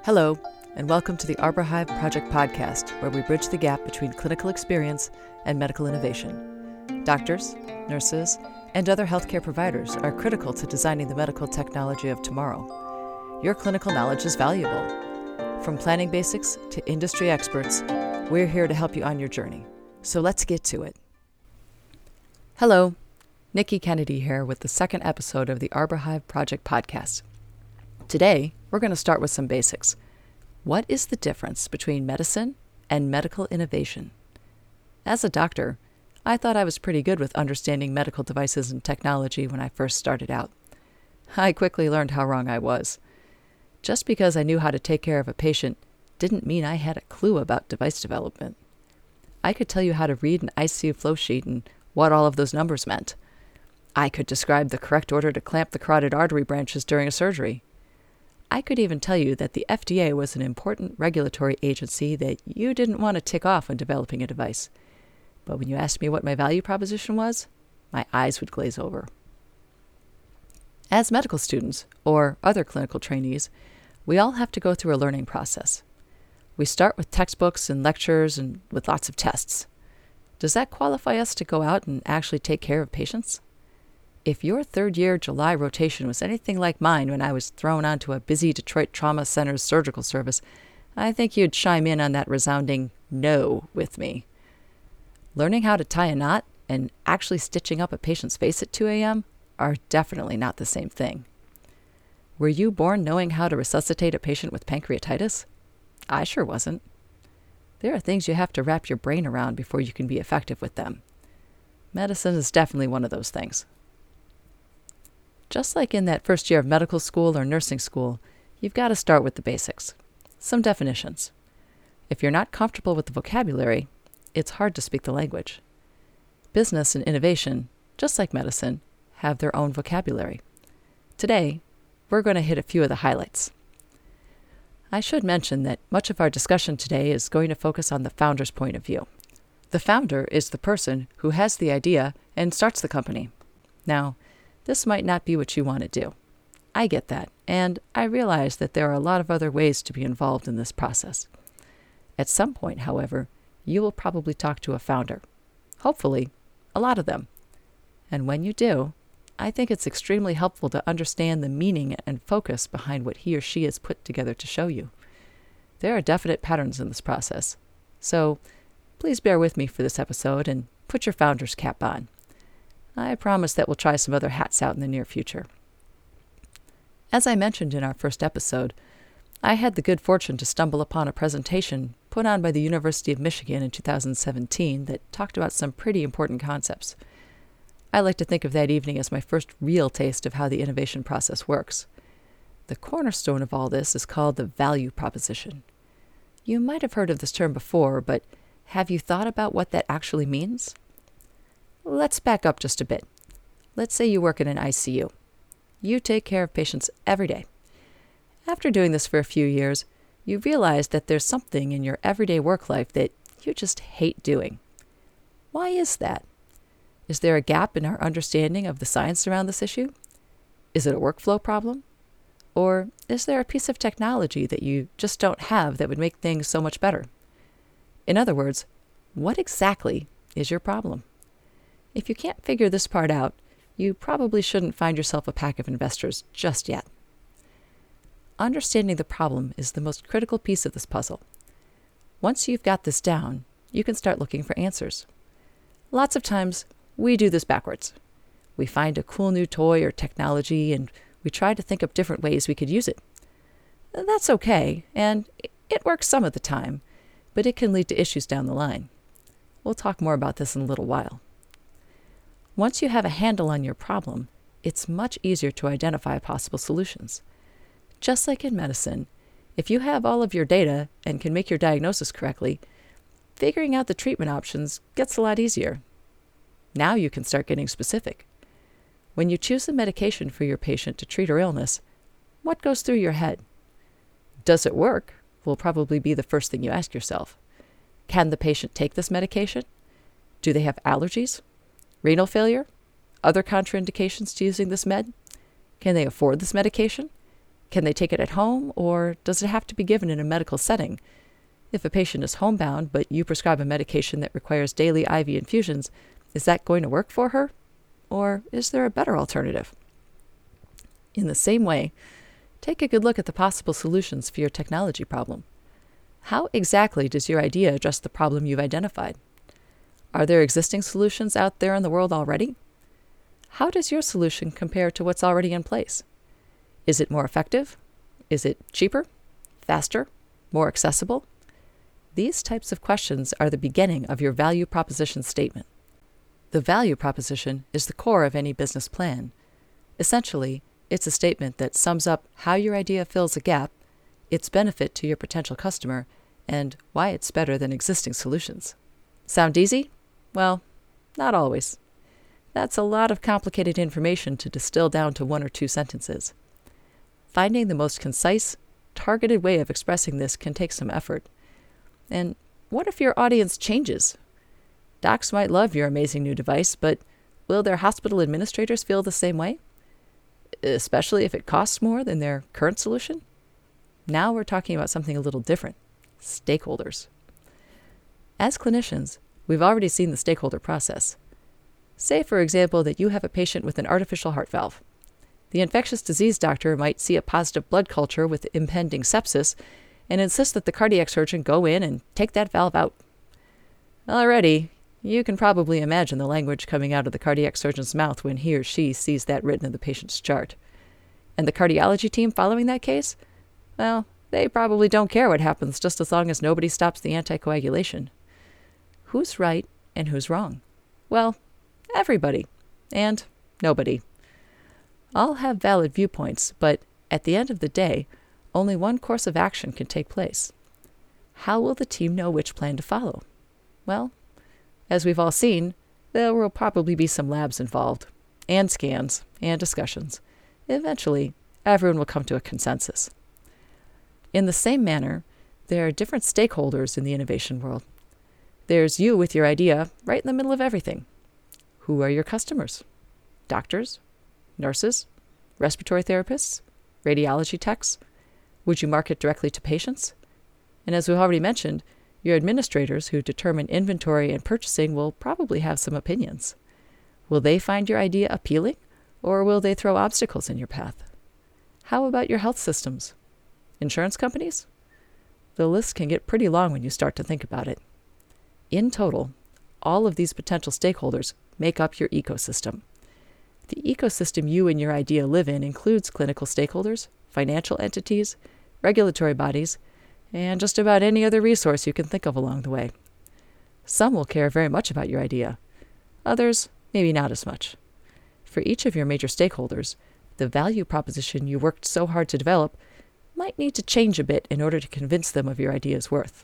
Hello, and welcome to the Arbor Hive Project podcast, where we bridge the gap between clinical experience and medical innovation. Doctors, nurses, and other healthcare providers are critical to designing the medical technology of tomorrow. Your clinical knowledge is valuable. From planning basics to industry experts, we're here to help you on your journey. So let's get to it. Hello, Nikki Kennedy here with the second episode of the Arbor Hive Project podcast. Today, we're going to start with some basics. What is the difference between medicine and medical innovation? As a doctor, I thought I was pretty good with understanding medical devices and technology when I first started out. I quickly learned how wrong I was. Just because I knew how to take care of a patient didn't mean I had a clue about device development. I could tell you how to read an ICU flow sheet and what all of those numbers meant. I could describe the correct order to clamp the carotid artery branches during a surgery. I could even tell you that the FDA was an important regulatory agency that you didn't want to tick off when developing a device. But when you asked me what my value proposition was, my eyes would glaze over. As medical students, or other clinical trainees, we all have to go through a learning process. We start with textbooks and lectures and with lots of tests. Does that qualify us to go out and actually take care of patients? If your third-year July rotation was anything like mine when I was thrown onto a busy Detroit Trauma Center's surgical service, I think you'd chime in on that resounding no with me. Learning how to tie a knot and actually stitching up a patient's face at 2 a.m. are definitely not the same thing. Were you born knowing how to resuscitate a patient with pancreatitis? I sure wasn't. There are things you have to wrap your brain around before you can be effective with them. Medicine is definitely one of those things. Just like in that first year of medical school or nursing school, you've got to start with the basics. Some definitions. If you're not comfortable with the vocabulary, it's hard to speak the language. Business and innovation, just like medicine, have their own vocabulary. Today, we're going to hit a few of the highlights. I should mention that much of our discussion today is going to focus on the founder's point of view. The founder is the person who has the idea and starts the company. Now, this might not be what you want to do. I get that, and I realize that there are a lot of other ways to be involved in this process. At some point, however, you will probably talk to a founder. Hopefully, a lot of them. And when you do, I think it's extremely helpful to understand the meaning and focus behind what he or she has put together to show you. There are definite patterns in this process. So please bear with me for this episode and put your founder's cap on. I promise that we'll try some other hats out in the near future. As I mentioned in our first episode, I had the good fortune to stumble upon a presentation put on by the University of Michigan in 2017 that talked about some pretty important concepts. I like to think of that evening as my first real taste of how the innovation process works. The cornerstone of all this is called the value proposition. You might have heard of this term before, but have you thought about what that actually means? Let's back up just a bit. Let's say you work in an ICU. You take care of patients every day. After doing this for a few years, you realize that there's something in your everyday work life that you just hate doing. Why is that? Is there a gap in our understanding of the science around this issue? Is it a workflow problem? Or is there a piece of technology that you just don't have that would make things so much better? In other words, what exactly is your problem? If you can't figure this part out, you probably shouldn't find yourself a pack of investors just yet. Understanding the problem is the most critical piece of this puzzle. Once you've got this down, you can start looking for answers. Lots of times, we do this backwards. We find a cool new toy or technology, and we try to think of different ways we could use it. That's okay, and it works some of the time, but it can lead to issues down the line. We'll talk more about this in a little while. Once you have a handle on your problem, it's much easier to identify possible solutions. Just like in medicine, if you have all of your data and can make your diagnosis correctly, figuring out the treatment options gets a lot easier. Now you can start getting specific. When you choose a medication for your patient to treat her illness, what goes through your head? Does it work? Will probably be the first thing you ask yourself. Can the patient take this medication? Do they have allergies? Renal failure? Other contraindications to using this med? Can they afford this medication? Can they take it at home, or does it have to be given in a medical setting? If a patient is homebound, but you prescribe a medication that requires daily IV infusions, is that going to work for her? Or is there a better alternative? In the same way, take a good look at the possible solutions for your technology problem. How exactly does your idea address the problem you've identified? Are there existing solutions out there in the world already? How does your solution compare to what's already in place? Is it more effective? Is it cheaper? Faster? More accessible? These types of questions are the beginning of your value proposition statement. The value proposition is the core of any business plan. Essentially, it's a statement that sums up how your idea fills a gap, its benefit to your potential customer, and why it's better than existing solutions. Sound easy? Well, not always. That's a lot of complicated information to distill down to 1 or 2 sentences. Finding the most concise, targeted way of expressing this can take some effort. And what if your audience changes? Docs might love your amazing new device, but will their hospital administrators feel the same way? Especially if it costs more than their current solution? Now we're talking about something a little different. Stakeholders. As clinicians, we've already seen the stakeholder process. Say, for example, that you have a patient with an artificial heart valve. The infectious disease doctor might see a positive blood culture with impending sepsis and insist that the cardiac surgeon go in and take that valve out. Already, you can probably imagine the language coming out of the cardiac surgeon's mouth when he or she sees that written in the patient's chart. And the cardiology team following that case? Well, they probably don't care what happens just as long as nobody stops the anticoagulation. Who's right and who's wrong? Well, everybody. And nobody. All have valid viewpoints, but at the end of the day, only one course of action can take place. How will the team know which plan to follow? Well, as we've all seen, there will probably be some labs involved, and scans, and discussions. Eventually, everyone will come to a consensus. In the same manner, there are different stakeholders in the innovation world. There's you with your idea right in the middle of everything. Who are your customers? Doctors? Nurses? Respiratory therapists? Radiology techs? Would you market directly to patients? And as we've already mentioned, your administrators who determine inventory and purchasing will probably have some opinions. Will they find your idea appealing, or will they throw obstacles in your path? How about your health systems? Insurance companies? The list can get pretty long when you start to think about it. In total, all of these potential stakeholders make up your ecosystem. The ecosystem you and your idea live in includes clinical stakeholders, financial entities, regulatory bodies, and just about any other resource you can think of along the way. Some will care very much about your idea. Others, maybe not as much. For each of your major stakeholders, the value proposition you worked so hard to develop might need to change a bit in order to convince them of your idea's worth.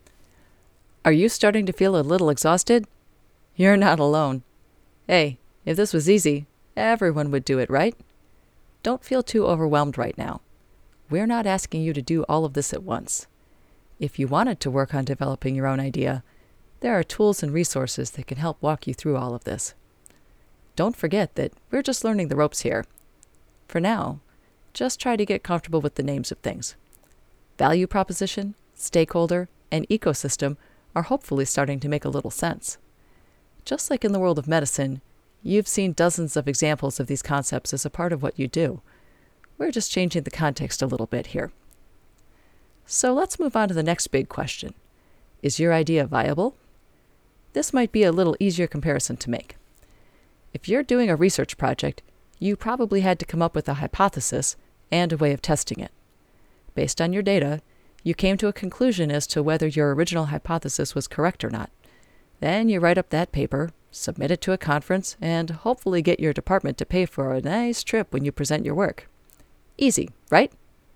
Are you starting to feel a little exhausted? You're not alone. Hey, if this was easy, everyone would do it, right? Don't feel too overwhelmed right now. We're not asking you to do all of this at once. If you wanted to work on developing your own idea, there are tools and resources that can help walk you through all of this. Don't forget that we're just learning the ropes here. For now, just try to get comfortable with the names of things. Value proposition, stakeholder, and ecosystem are hopefully starting to make a little sense. Just like in the world of medicine, you've seen dozens of examples of these concepts as a part of what you do. We're just changing the context a little bit here. So let's move on to the next big question. Is your idea viable? This might be a little easier comparison to make. If you're doing a research project, you probably had to come up with a hypothesis and a way of testing it. Based on your data, you came to a conclusion as to whether your original hypothesis was correct or not. Then you write up that paper, submit it to a conference, and hopefully get your department to pay for a nice trip when you present your work. Easy, right?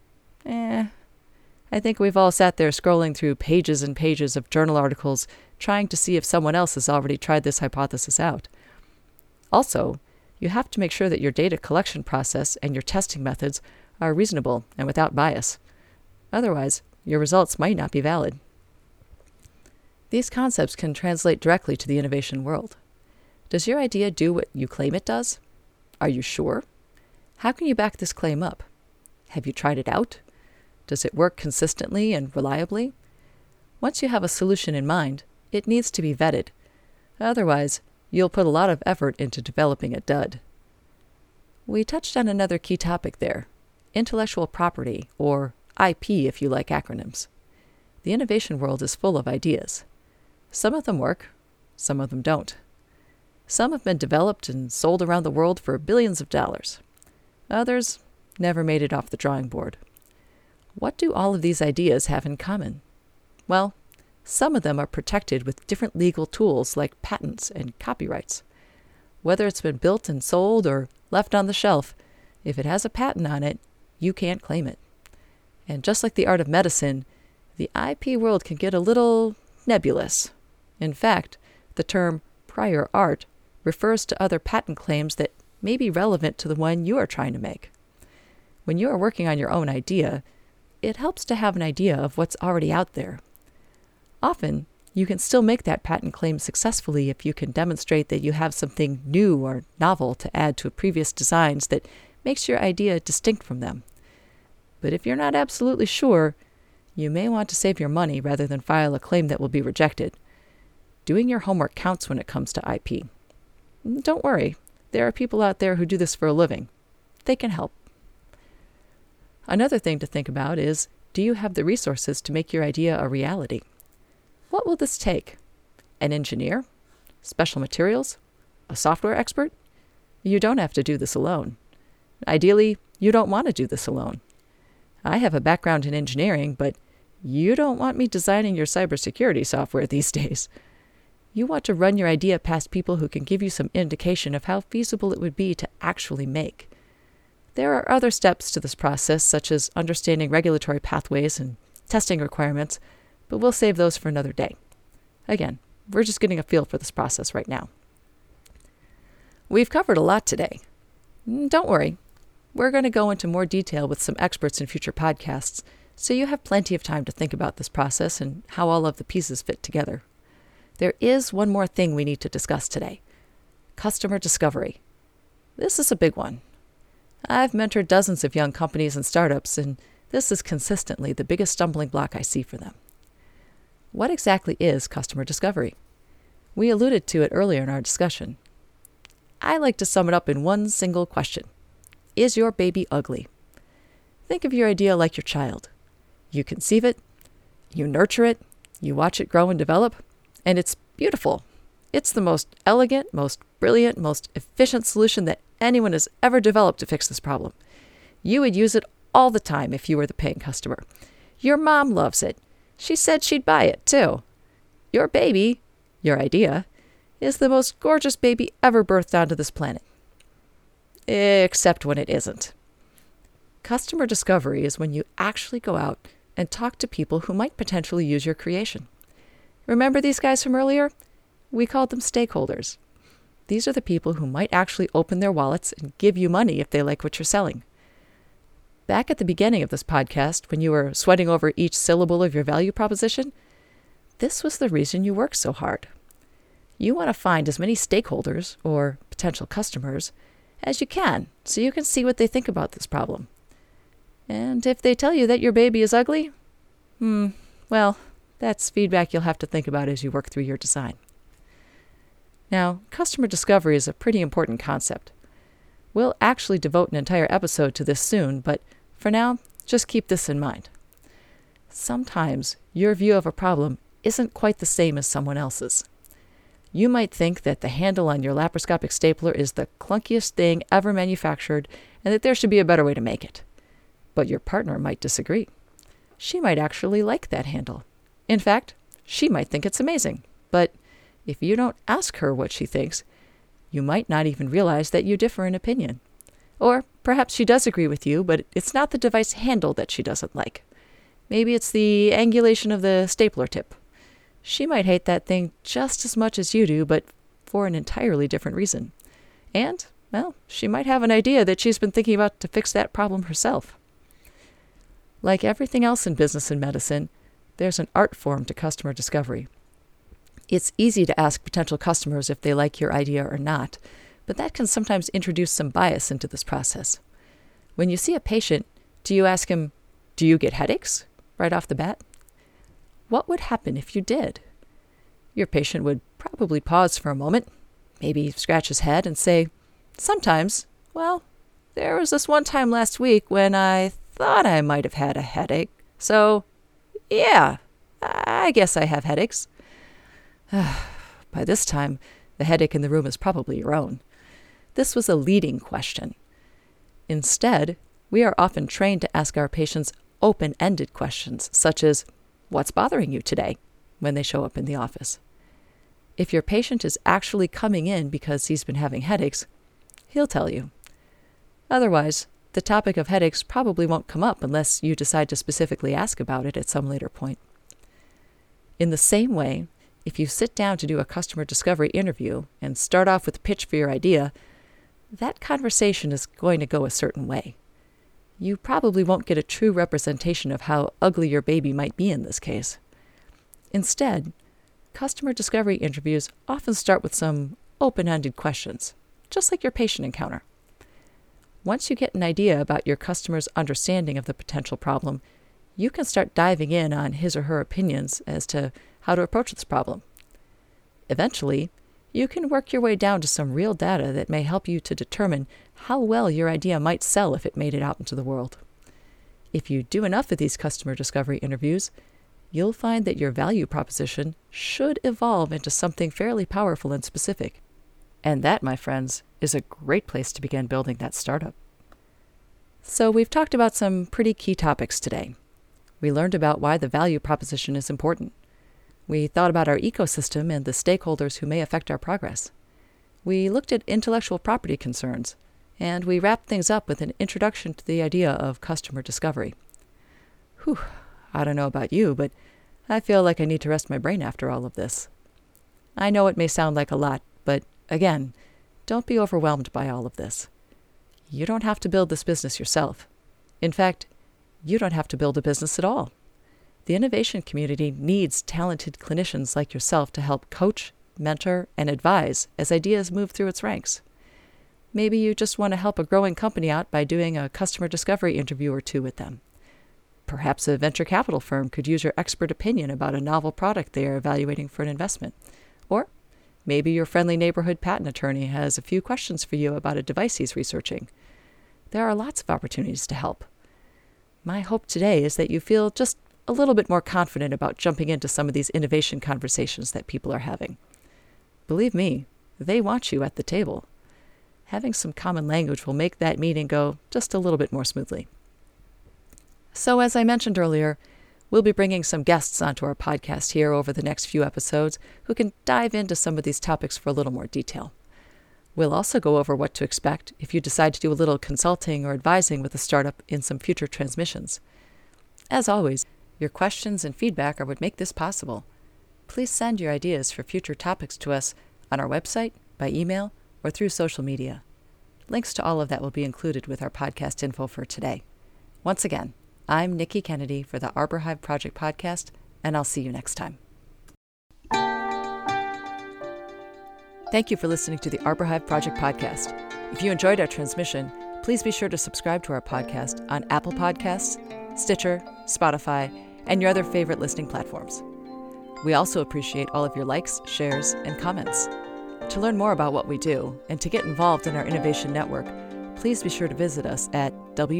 I think we've all sat there scrolling through pages and pages of journal articles trying to see if someone else has already tried this hypothesis out. Also, you have to make sure that your data collection process and your testing methods are reasonable and without bias. Otherwise, your results might not be valid. These concepts can translate directly to the innovation world. Does your idea do what you claim it does? Are you sure? How can you back this claim up? Have you tried it out? Does it work consistently and reliably? Once you have a solution in mind, it needs to be vetted. Otherwise, you'll put a lot of effort into developing a dud. We touched on another key topic there, intellectual property, or IP if you like acronyms. The innovation world is full of ideas. Some of them work, some of them don't. Some have been developed and sold around the world for billions of dollars. Others never made it off the drawing board. What do all of these ideas have in common? Well, some of them are protected with different legal tools like patents and copyrights. Whether it's been built and sold or left on the shelf, if it has a patent on it, you can't claim it. And just like the art of medicine, the IP world can get a little nebulous. In fact, the term prior art refers to other patent claims that may be relevant to the one you are trying to make. When you are working on your own idea, it helps to have an idea of what's already out there. Often, you can still make that patent claim successfully if you can demonstrate that you have something new or novel to add to previous designs that makes your idea distinct from them. But if you're not absolutely sure, you may want to save your money rather than file a claim that will be rejected. Doing your homework counts when it comes to IP. Don't worry, there are people out there who do this for a living. They can help. Another thing to think about is, do you have the resources to make your idea a reality? What will this take? An engineer? Special materials? A software expert? You don't have to do this alone. Ideally, you don't want to do this alone. I have a background in engineering, but you don't want me designing your cybersecurity software these days. You want to run your idea past people who can give you some indication of how feasible it would be to actually make. There are other steps to this process, such as understanding regulatory pathways and testing requirements, but we'll save those for another day. Again, we're just getting a feel for this process right now. We've covered a lot today. Don't worry, we're going to go into more detail with some experts in future podcasts, so you have plenty of time to think about this process and how all of the pieces fit together. There is one more thing we need to discuss today: customer discovery. This is a big one. I've mentored dozens of young companies and startups, and this is consistently the biggest stumbling block I see for them. What exactly is customer discovery? We alluded to it earlier in our discussion. I like to sum it up in one single question. Is your baby ugly? Think of your idea like your child. You conceive it, you nurture it, you watch it grow and develop, and it's beautiful. It's the most elegant, most brilliant, most efficient solution that anyone has ever developed to fix this problem. You would use it all the time if you were the paying customer. Your mom loves it. She said she'd buy it, too. Your baby, your idea, is the most gorgeous baby ever birthed onto this planet. Except when it isn't. Customer discovery is when you actually go out and talk to people who might potentially use your creation. Remember these guys from earlier? We called them stakeholders. These are the people who might actually open their wallets and give you money if they like what you're selling. Back at the beginning of this podcast, when you were sweating over each syllable of your value proposition, this was the reason you work so hard. You want to find as many stakeholders, or potential customers, as you can, so you can see what they think about this problem. And if they tell you that your baby is ugly, well, that's feedback you'll have to think about as you work through your design. Now, customer discovery is a pretty important concept. We'll actually devote an entire episode to this soon, but for now, just keep this in mind. Sometimes your view of a problem isn't quite the same as someone else's. You might think that the handle on your laparoscopic stapler is the clunkiest thing ever manufactured and that there should be a better way to make it. But your partner might disagree. She might actually like that handle. In fact, she might think it's amazing. But if you don't ask her what she thinks, you might not even realize that you differ in opinion. Or perhaps she does agree with you, but it's not the device handle that she doesn't like. Maybe it's the angulation of the stapler tip. She might hate that thing just as much as you do, but for an entirely different reason. And, well, she might have an idea that she's been thinking about to fix that problem herself. Like everything else in business and medicine, there's an art form to customer discovery. It's easy to ask potential customers if they like your idea or not, but that can sometimes introduce some bias into this process. When you see a patient, Do you ask him, "Do you get headaches?" right off the bat? What would happen if you did? Your patient would probably pause for a moment, maybe scratch his head and say, "Sometimes, well, there was this one time last week when I thought I might have had a headache. So, yeah, I guess I have headaches." By this time, the headache in the room is probably your own. This was a leading question. Instead, we are often trained to ask our patients open-ended questions, such as, "What's bothering you today?" when they show up in the office. If your patient is actually coming in because he's been having headaches, he'll tell you. Otherwise, the topic of headaches probably won't come up unless you decide to specifically ask about it at some later point. In the same way, if you sit down to do a customer discovery interview and start off with a pitch for your idea, that conversation is going to go a certain way. You probably won't get a true representation of how ugly your baby might be in this case. Instead, customer discovery interviews often start with some open-ended questions, just like your patient encounter. Once you get an idea about your customer's understanding of the potential problem, you can start diving in on his or her opinions as to how to approach this problem. Eventually, you can work your way down to some real data that may help you to determine how well your idea might sell if it made it out into the world. If you do enough of these customer discovery interviews, you'll find that your value proposition should evolve into something fairly powerful and specific. And that, my friends, is a great place to begin building that startup. So we've talked about some pretty key topics today. We learned about why the value proposition is important. We thought about our ecosystem and the stakeholders who may affect our progress. We looked at intellectual property concerns, and we wrapped things up with an introduction to the idea of customer discovery. Whew, I don't know about you, but I feel like I need to rest my brain after all of this. I know it may sound like a lot, but again, don't be overwhelmed by all of this. You don't have to build this business yourself. In fact, you don't have to build a business at all. The innovation community needs talented clinicians like yourself to help coach, mentor, and advise as ideas move through its ranks. Maybe you just want to help a growing company out by doing a customer discovery interview or two with them. Perhaps a venture capital firm could use your expert opinion about a novel product they are evaluating for an investment. Or maybe your friendly neighborhood patent attorney has a few questions for you about a device he's researching. There are lots of opportunities to help. My hope today is that you feel just a little bit more confident about jumping into some of these innovation conversations that people are having. Believe me, they want you at the table. Having some common language will make that meeting go just a little bit more smoothly. So as I mentioned earlier, we'll be bringing some guests onto our podcast here over the next few episodes who can dive into some of these topics for a little more detail. We'll also go over what to expect if you decide to do a little consulting or advising with a startup in some future transmissions. As always, your questions and feedback are what make this possible. Please send your ideas for future topics to us on our website, by email, or through social media. Links to all of that will be included with our podcast info for today. Once again, I'm Nikki Kennedy for the Arbor Hive Project Podcast, and I'll see you next time. Thank you for listening to the Arbor Hive Project Podcast. If you enjoyed our transmission, please be sure to subscribe to our podcast on Apple Podcasts, Stitcher, Spotify, and your other favorite listening platforms. We also appreciate all of your likes, shares, and comments. To learn more about what we do and to get involved in our innovation network, please be sure to visit us at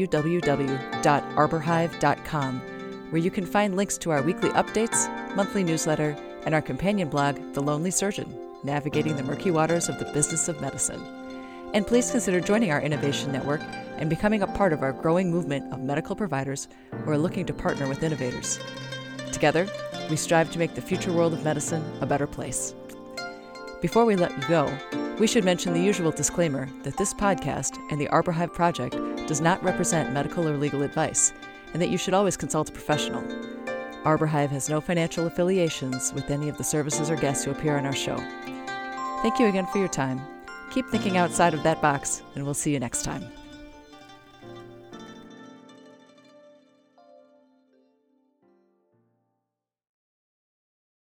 www.arborhive.com, where you can find links to our weekly updates, monthly newsletter, and our companion blog, The Lonely Surgeon, Navigating the Murky Waters of the Business of Medicine. And please consider joining our innovation network and becoming a part of our growing movement of medical providers who are looking to partner with innovators. Together, we strive to make the future world of medicine a better place. Before we let you go, we should mention the usual disclaimer that this podcast and the Arbor Hive Project does not represent medical or legal advice, and that you should always consult a professional. Arbor Hive has no financial affiliations with any of the services or guests who appear on our show. Thank you again for your time. Keep thinking outside of that box, and we'll see you next time.